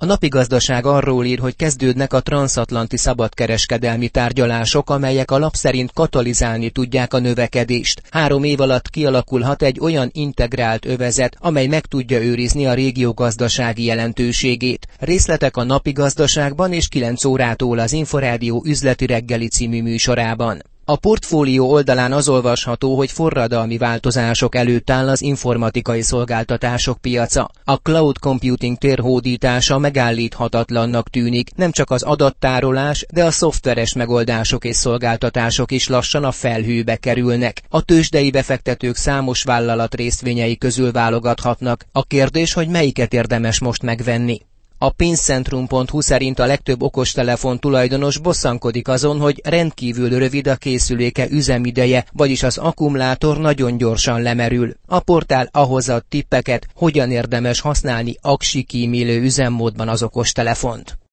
A Napigazdaság arról ír, hogy kezdődnek a transzatlanti szabadkereskedelmi tárgyalások, amelyek a lap szerint katalizálni tudják a növekedést. 3 év alatt kialakulhat egy olyan integrált övezet, amely meg tudja őrizni a régió gazdasági jelentőségét. Részletek a Napigazdaságban és 9 órától az Inforádió üzleti reggeli című műsorában. A portfólió oldalán az olvasható, hogy forradalmi változások előtt áll az informatikai szolgáltatások piaca. A cloud computing térhódítása megállíthatatlannak tűnik, nem csak az adattárolás, de a szoftveres megoldások és szolgáltatások is lassan a felhőbe kerülnek. A tőzsdei befektetők számos vállalat részvényei közül válogathatnak. A kérdés, hogy melyiket érdemes most megvenni. A pénzcentrum.hu szerint a legtöbb okostelefon tulajdonos bosszankodik azon, hogy rendkívül rövid a készüléke üzemideje, vagyis az akkumulátor nagyon gyorsan lemerül. A portál ahhoz ad tippeket, hogyan érdemes használni aksikímélő üzemmódban az okostelefont.